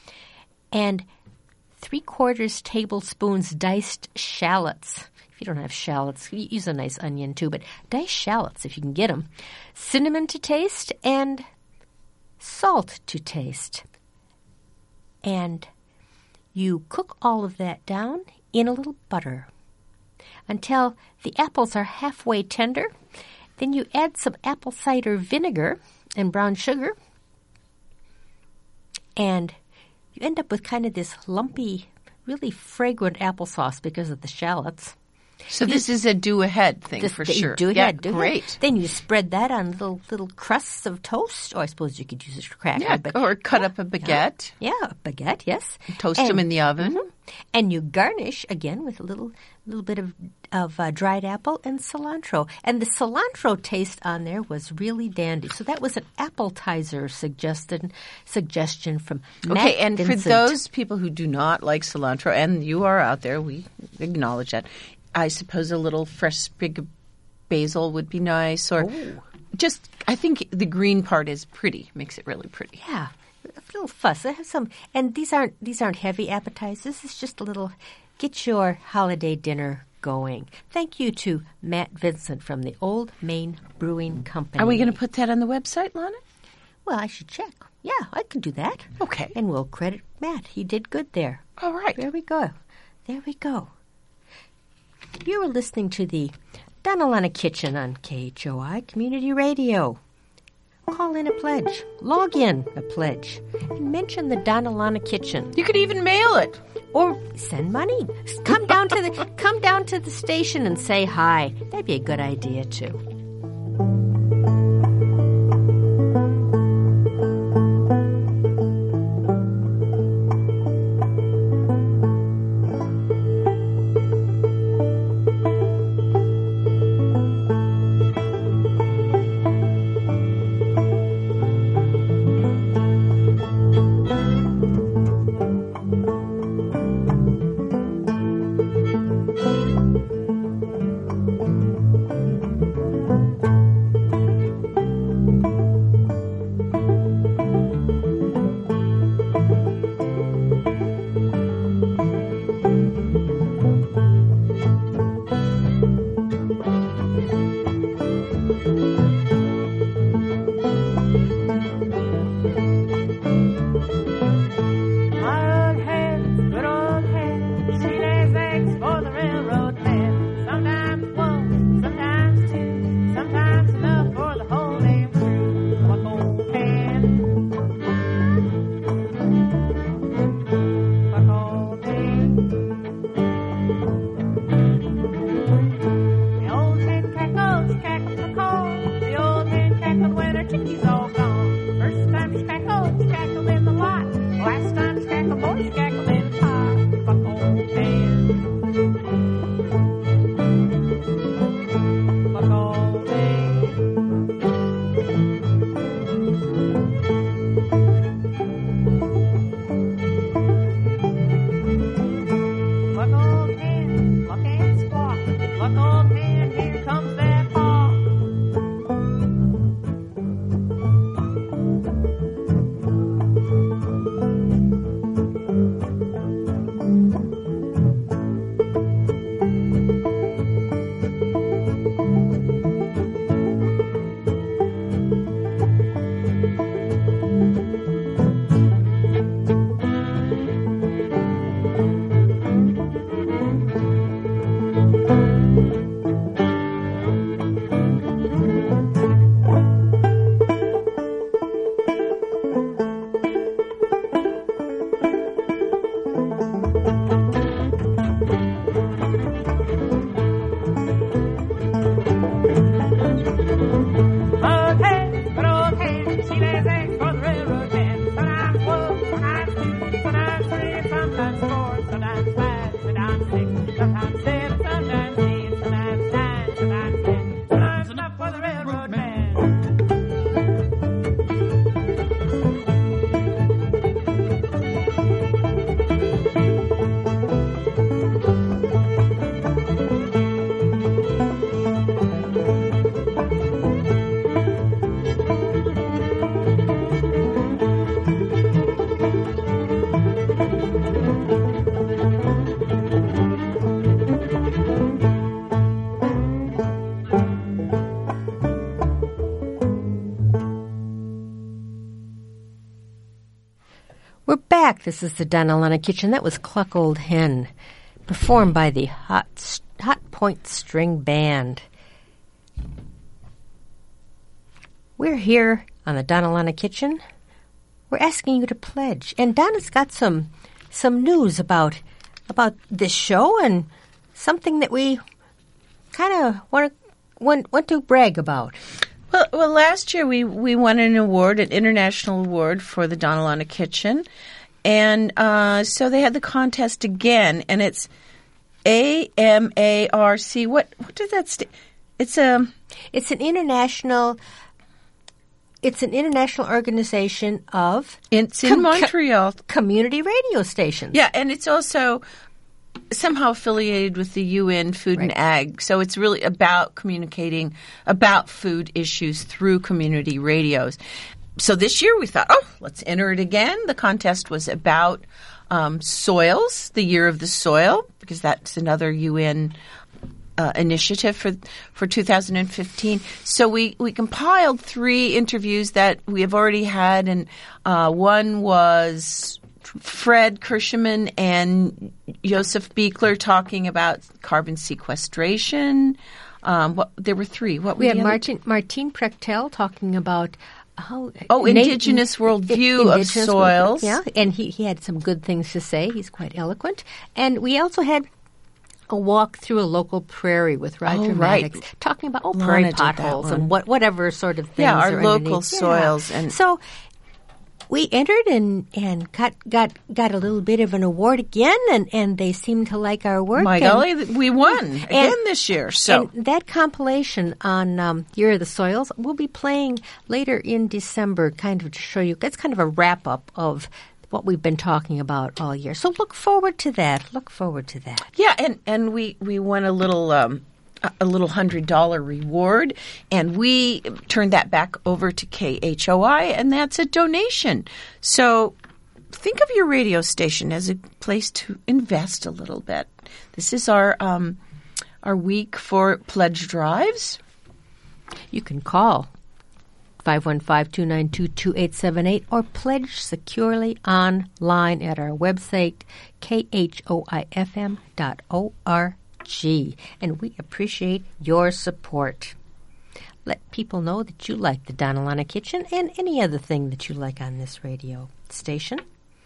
A: and three-quarters tablespoons diced shallots. If you don't have shallots, use a nice onion too, but diced shallots if you can get them. Cinnamon to taste, and salt to taste. And you cook all of that down in a little butter until the apples are halfway tender. Then you add some apple cider vinegar and brown sugar, and you end up with kind of this lumpy, really fragrant applesauce because of the shallots.
B: So this is a do-ahead thing
A: This-
B: for
A: you
B: sure.
A: Do
B: yeah,
A: ahead, do
B: great.
A: ahead. Then you spread that on little little crusts of toast. Or I suppose you could use a cracker.
B: Yeah,
A: but
B: or cut up a baguette,
A: yeah, a baguette, yes.
B: toast
A: And-
B: them in the oven.
A: Mhm. And you garnish again with a little little bit of of uh, dried apple and cilantro. And the cilantro taste on there was really dandy. So that was an appetizer suggested suggestion from Matt
B: Okay, and for
A: Vincent.
B: those people who do not like cilantro, and you are out there, we acknowledge that. I suppose a little fresh sprig of basil would be nice, or just, I think the green part is pretty, makes it really pretty.
A: Yeah, a little fuss. I have some, and these aren't these aren't heavy appetizers. It's just a little get your holiday dinner going. Thank you to Matt Vincent from the Old Main Brewing Company.
B: Are we going to put that on the website, Lana?
A: Well, I should check. Yeah, I can do that.
B: Okay.
A: And we'll credit Matt. He did good there.
B: All right.
A: There we go. There we go. You were listening to the Donalana Kitchen on K H O I Community Radio. Call in a pledge. Log in a pledge. And mention the Donalana Kitchen.
B: You could even mail it.
A: Or send money. Come down to the come down to the station and say hi. That'd be a good idea too.
D: My old head, good old head, she lays eggs for the railroad man. Sometimes one, sometimes two, sometimes enough for the whole damn crew. Buck old hen, buck old hen. The old hen cackles, she cackles the cold. The old hen cackled when her chickies all gone. First time she cackled, she cackled in the lot. Last time she cackled, boy, she cackled in the pot. Buck old hen. Buck old hen. Buck old hen, buck and squawk. Buck old hen, here comes that hawk.
A: back. This is the Donna Lana Kitchen. That was Cluck Old Hen, performed by the Hot, Hot Point String Band. We're here on the Donna Lana Kitchen. We're asking you to pledge. And Donna's got some some news about about this show and something that we kind of want to want, want to brag about.
B: Well, well, last year we, we won an award, an international award for the Donna Lana Kitchen. And uh, so they had the contest again, and it's A M A R C. What what does that stand? It's a
A: It's an international It's an international organization of
B: it's in
A: com-
B: Montreal.
A: community radio stations.
B: Yeah, and it's also somehow affiliated with the U N Food
A: Right.
B: and Ag. So it's really about communicating about food issues through community radios. So this year we thought, oh, let's enter it again. The contest was about um, soils, the year of the soil, because that's another U N uh, initiative for for two thousand fifteen. So we, we compiled three interviews that we have already had, and uh, one was Fred Kirschman and Josef Biekler talking about carbon sequestration. Um, what, there were three. What were
A: We had
B: the other
A: Martin Martin Prechtel talking about how
B: Oh,
A: na-
B: indigenous worldview of
A: indigenous
B: soils.
A: worldview, yeah, and he, he had some good things to say. He's quite eloquent. And we also had a walk through a local prairie with Roger
B: Oh, right.
A: Maddox talking about oh
B: Lana
A: prairie
B: did that
A: potholes
B: one.
A: and what whatever sort of things
B: Yeah, our
A: are
B: local
A: underneath. Yeah.
B: soils and-
A: so we entered and, and got, got got a little bit of an award again, and, and they seemed to like our work.
B: My
A: and,
B: golly, we won again
A: And-
B: this year. So
A: and that compilation on um, Year of the Soils we'll be playing later in December, kind of to show you. That's kind of a wrap up of what we've been talking about all year. So look forward to that. Look forward to that.
B: yeah, and, and we, we won a little um, a- a little hundred dollar reward, and we turned that back over to K H O I, and that's a donation. So think of your radio station as a place to invest a little bit. This is our um, our week for pledge drives.
A: You can call five one five, two nine two, two eight seven eight or pledge securely online at our website, K H O I F M dot org. And we appreciate your support. Let people know that you like the Donna Lana Kitchen and any other thing that you like on this radio station.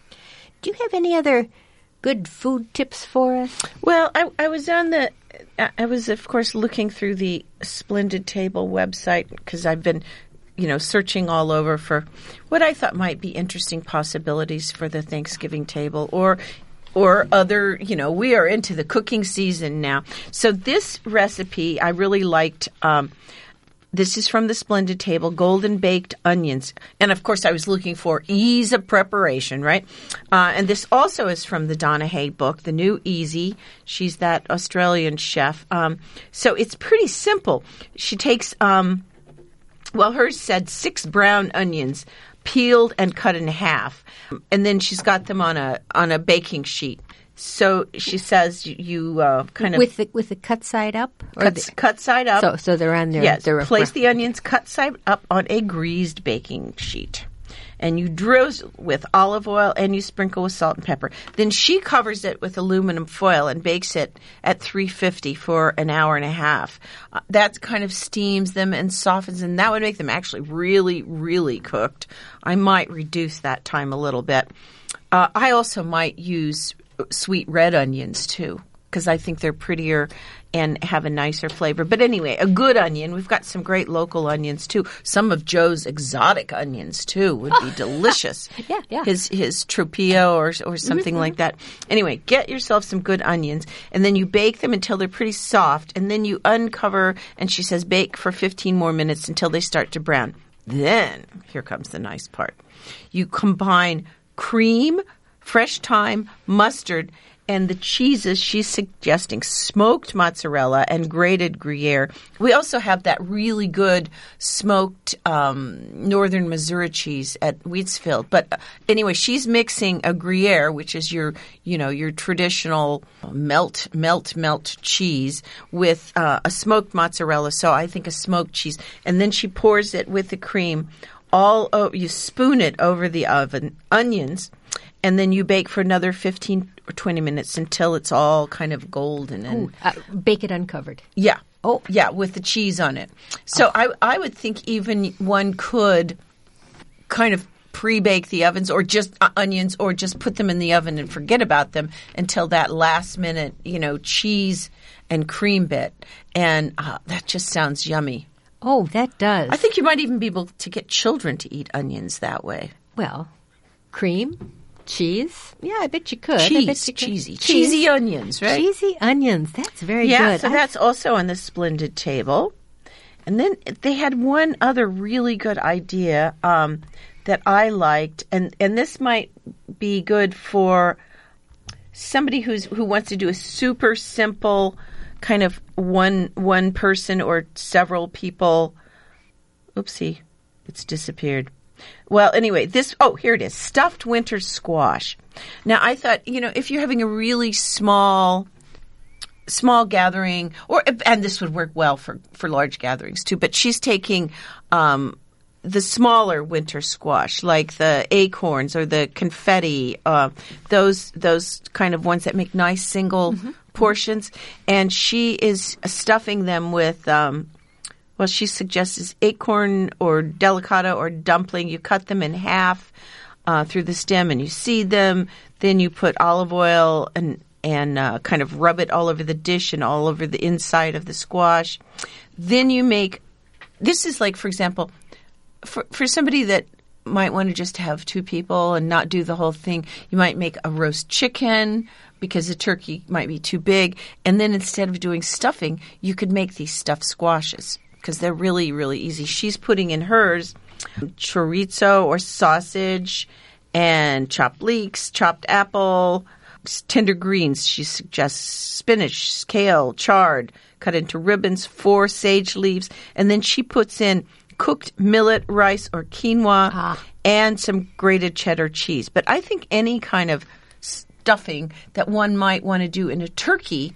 A: Do you have any other good food tips for us?
B: Well, I, I was on the, I was of course looking through the Splendid Table website because I've been, you know, searching all over for what I thought might be interesting possibilities for the Thanksgiving table or, or other, you know, we are into the cooking season now. So this recipe I really liked. Um, This is from the Splendid Table, golden baked onions. And, of course, I was looking for ease of preparation, right? Uh, and this also is from the Donna Hay book, The New Easy. She's that Australian chef. Um, so it's pretty simple. She takes, um, well, hers said six brown onions, peeled and cut in half. And then she's got them on a on a baking sheet. So she says you, you uh, kind of
A: With the with the cut side up? Or
B: cut,
A: the-
B: cut side up.
A: so so they're on there.
B: Yes,
A: they're
B: place the onions cut side up on a greased baking sheet. And you drizzle with olive oil and you sprinkle with salt and pepper. Then she covers it with aluminum foil and bakes it at three fifty for an hour and a half. Uh, that kind of steams them and softens them. That would make them actually really, really cooked. I might reduce that time a little bit. Uh, I also might use sweet red onions too, because I think they're prettier and have a nicer flavor. But anyway, a good onion. We've got some great local onions too. Some of Joe's exotic onions too would be delicious.
A: Yeah, yeah.
B: His his Trupillo or or something like that. Anyway, get yourself some good onions, and then you bake them until they're pretty soft, and then you uncover. And she says bake for fifteen more minutes until they start to brown. Then here comes the nice part. You combine cream, fresh thyme, mustard, and the cheeses she's suggesting, smoked mozzarella and grated Gruyere. We also have that really good smoked um, northern Missouri cheese at Wheatsfield. But uh, anyway, she's mixing a Gruyere, which is your, you know, your traditional melt, melt, melt cheese with uh, a smoked mozzarella. So I think a smoked cheese. And then she pours it with the cream all over. You spoon it over the oven, onions, and then you bake for another fifteen or twenty minutes until it's all kind of golden. And
A: Ooh, uh, bake it uncovered.
B: yeah.
A: Oh.
B: Yeah, with the cheese on it. So I, I would think even one could kind of pre-bake the ovens or just uh, onions or just put them in the oven and forget about them until that last minute, you know, cheese and cream bit. And uh, that just sounds yummy.
A: Oh, that does.
B: I think you might even be able to get children to eat onions that way.
A: Well, cream, cheese. Yeah, I bet you could.
B: Cheese,
A: I bet you could.
B: cheesy,
A: Cheese.
B: cheesy onions, right?
A: Cheesy onions. That's very
B: yeah,
A: good.
B: so
A: I-
B: that's also on the Splendid table. And then they had one other really good idea um, that I liked, and, and this might be good for somebody who's who wants to do a super simple kind of one one person or several people. Oopsie, it's disappeared. Well, anyway, this, oh, here it is, stuffed winter squash. Now, I thought, you know, if you're having a really small, small gathering, or, and this would work well for, for large gatherings too, but she's taking, um, the smaller winter squash, like the acorns or the confetti, uh, those, those kind of ones that make nice single mm-hmm. portions. And she is stuffing them with, um, well, she suggests acorn or delicata or dumpling. You cut them in half uh, through the stem and you seed them. Then you put olive oil and and uh, kind of rub it all over the dish and all over the inside of the squash. Then you make – this is like, for example, for, for somebody that might want to just have two people and not do the whole thing, you might make a roast chicken because the turkey might be too big. And then instead of doing stuffing, you could make these stuffed squashes, because they're really, really easy. She's putting in hers chorizo or sausage and chopped leeks, chopped apple, tender greens. She suggests spinach, kale, chard, cut into ribbons, four sage leaves. And then she puts in cooked millet, rice, or quinoa,
A: ah.
B: and some grated cheddar cheese. But I think any kind of stuffing that one might want to do in a turkey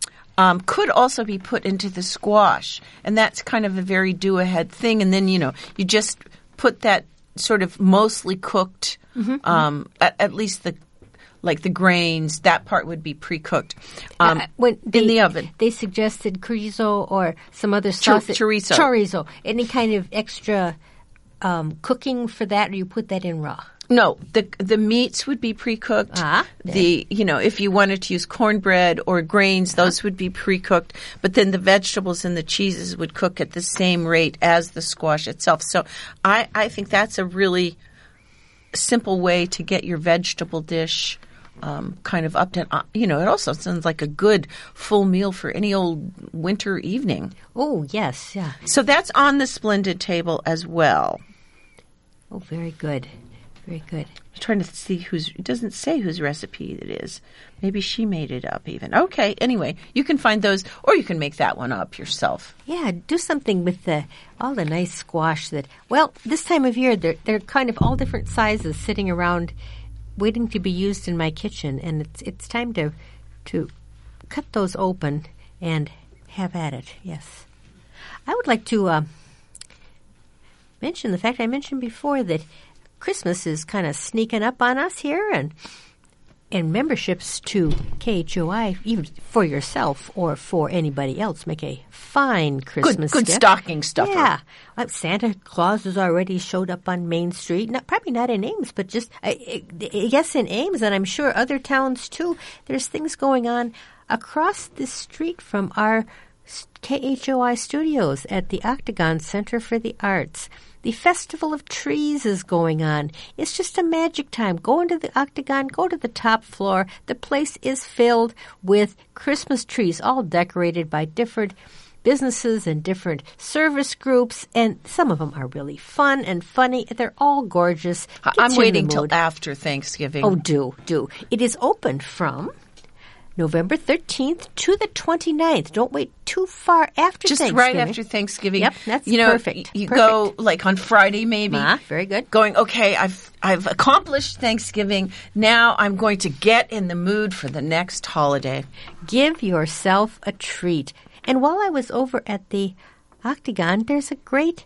B: Um, could also be put into the squash. And that's kind of a very do-ahead thing. And then, you know, you just put that sort of mostly cooked, mm-hmm. um, at, at least the, like the grains, that part would be pre-cooked um,
A: uh, when they,
B: in the oven.
A: They suggested chorizo or some other sausage.
B: Chorizo.
A: Chorizo. Any kind of extra um, cooking for that, or you put that in raw?
B: No, the the meats would be pre-cooked.
A: Ah,
B: the you know, if you wanted to use cornbread or grains, those uh-huh. would be pre-cooked. But then the vegetables and the cheeses would cook at the same rate as the squash itself. So I, I think that's a really simple way to get your vegetable dish um, kind of up to, uh, you know, it also sounds like a good full meal for any old winter evening.
A: Oh, yes, yeah.
B: So that's on the Splendid table as well.
A: Oh, very good. Very good.
B: I'm trying to see whose, it doesn't say whose recipe it is. Maybe she made it up even. Okay, anyway, you can find those, or you can make that one up yourself.
A: Yeah, do something with the all the nice squash that, well, this time of year, they're, they're kind of all different sizes sitting around waiting to be used in my kitchen, and it's it's time to to cut those open and have at it, yes. I would like to uh, mention the fact I mentioned before that Christmas is kind of sneaking up on us here, and and memberships to K H O I, even for yourself or for anybody else, make a fine Christmas
B: Good, good
A: gift.
B: stocking stuffer.
A: Yeah. Uh, Santa Claus has already showed up on Main Street. Not, probably not in Ames, but just, uh, yes, in Ames, and I'm sure other towns too. There's things going on across the street from our K H O I studios at the Octagon Center for the Arts. The Festival of Trees is going on. It's just a magic time. Go into the Octagon, go to the top floor. The place is filled with Christmas trees, all decorated by different businesses and different service groups, and some of them are really fun and funny. They're all gorgeous. Gets
B: I'm
A: you in
B: waiting
A: the
B: till
A: mood.
B: after Thanksgiving.
A: Oh, do, do. It is open from November thirteenth to the twenty-ninth. Don't wait too far after
B: Just
A: Thanksgiving.
B: right after Thanksgiving.
A: Yep, that's
B: you know,
A: perfect.
B: You
A: Perfect.
B: go like on Friday maybe.
A: Ah, very good.
B: Going, okay, I've I've accomplished Thanksgiving. Now I'm going to get in the mood for the next holiday.
A: Give yourself a treat. And while I was over at the Octagon, there's a great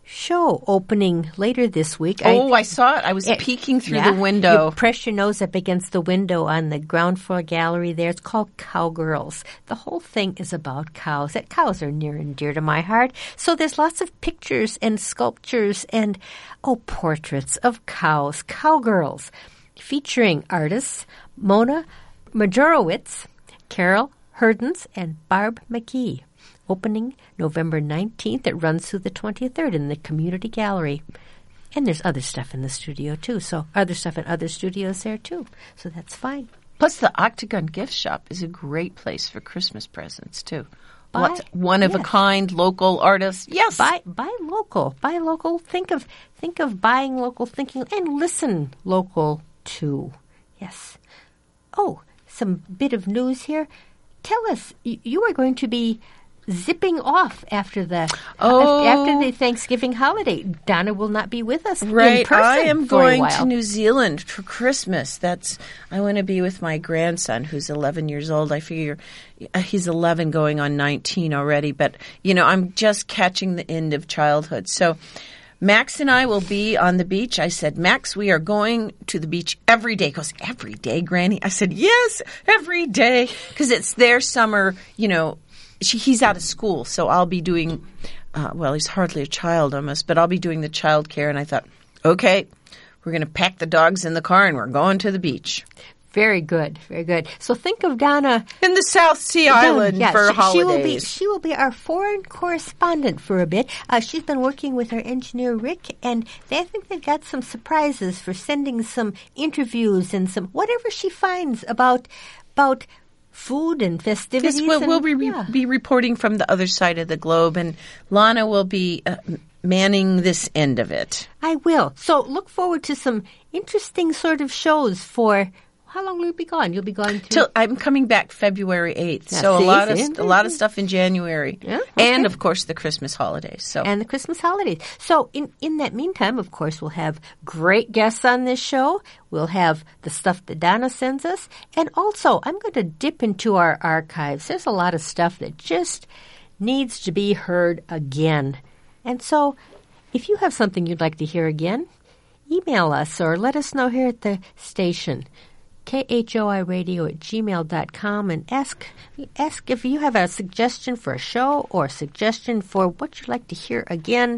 A: show opening later this week.
B: Oh, I, I saw it. I was
A: it,
B: peeking through
A: yeah,
B: the window.
A: You press your nose up against the window on the ground floor gallery there. It's called Cowgirls. The whole thing is about cows. That cows are near and dear to my heart. So there's lots of pictures and sculptures and, oh, portraits of cows, cowgirls, featuring artists Mona Majorowicz, Carol Herdens, and Barb McKee. Opening November nineteenth. It runs through the twenty-third in the Community Gallery. And there's other stuff in the studio, too. So other stuff in other studios there, too. So that's fine.
B: Plus, the Octagon Gift Shop is a great place for Christmas presents, too.
A: Buy,
B: Lots, one-of-a-kind,
A: yes.
B: local artists. Yes.
A: Buy, buy local. Buy local. Think of, think of buying local, thinking, and listen local, too. Yes. Oh, some bit of news here. Tell us, you, you are going to be zipping off after the
B: oh.
A: after the Thanksgiving holiday. Donna will not be with us
B: right.
A: in person.
B: I am
A: for
B: going
A: a while.
B: to New Zealand for Christmas. That's I want to be with my grandson, who's eleven years old. I figure he's eleven, going on nineteen already. But you know, I'm just catching the end of childhood. So Max and I will be on the beach. I said, Max, we are going to the beach every day. He goes, every day, Granny? I said, yes, every day, because it's their summer, you know. She, he's out of school, so I'll be doing, uh, well, he's hardly a child almost, but I'll be doing the child care. And I thought, okay, we're going to pack the dogs in the car and we're going to the beach.
A: Very good, very good. So think of Donna
B: in the South Sea Island
A: yeah,
B: for
A: she,
B: holidays.
A: She will be she will be our foreign correspondent for a bit. Uh, she's been working with our engineer Rick, and they I think they've got some surprises for sending some interviews and some whatever she finds about about. Food and festivities.
B: Yes, we'll,
A: and,
B: we'll be,
A: yeah.
B: be reporting from the other side of the globe, and Lana will be uh, manning this end of it.
A: I will. So look forward to some interesting sort of shows for. How long will you be gone? You'll be gone through.
B: Till I'm coming back February eighth.
A: Yeah,
B: so
A: see,
B: a lot of
A: see,
B: a lot of stuff in January,
A: yeah, okay.
B: and of course the Christmas holidays. So
A: and the Christmas holidays. So in in that meantime, of course, we'll have great guests on this show. We'll have the stuff that Donna sends us, and also I'm going to dip into our archives. There's a lot of stuff that just needs to be heard again, and so if you have something you'd like to hear again, email us or let us know here at the station. K H O I radio at gmail dot com, and ask ask if you have a suggestion for a show or a suggestion for what you'd like to hear again.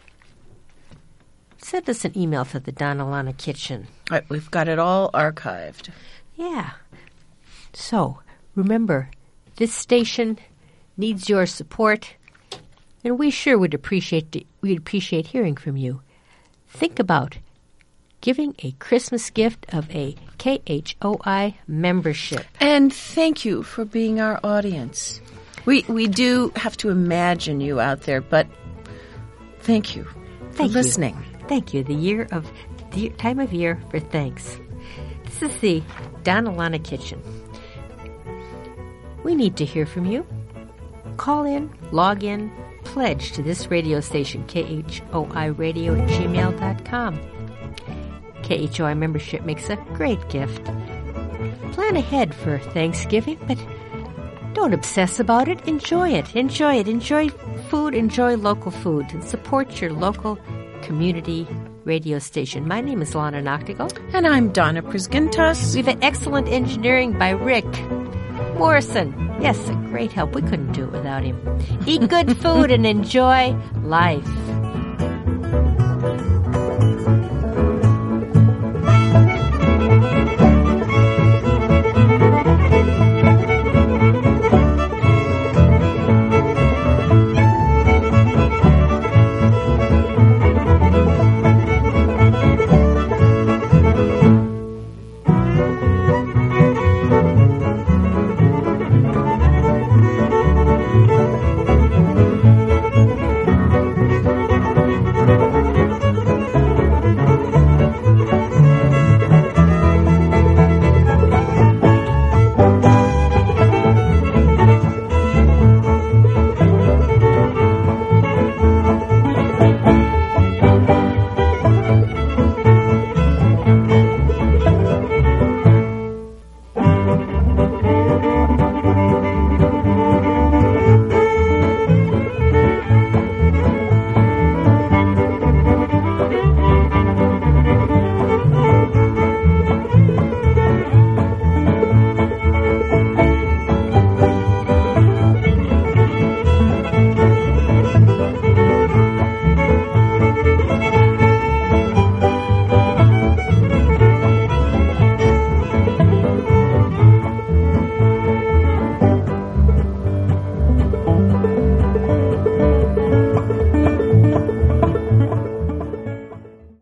A: Send us an email to the Donna Lana Kitchen.
B: All right, we've got it all archived.
A: Yeah. So, remember, this station needs your support, and we sure would appreciate we'd appreciate hearing from you. Think about giving a Christmas gift of a K H O I membership.
B: And thank you for being our audience. We we do have to imagine you out there, but thank you for
A: thank
B: listening.
A: You. Thank you. The year of the time of year for thanks. This is the Donna Lana Kitchen. We need to hear from you. Call in, log in, pledge to this radio station, K H O I radio at gmail dot com. K H O I membership makes a great gift. Plan ahead for Thanksgiving, but don't obsess about it. Enjoy it. Enjoy it. Enjoy food. Enjoy local food. And support your local community radio station. My name is Lana Noctigal.
B: And I'm Donna Prisgintas.
A: We've had excellent engineering by Rick Morrison. Yes, a great help. We couldn't do it without him. Eat good food and enjoy life.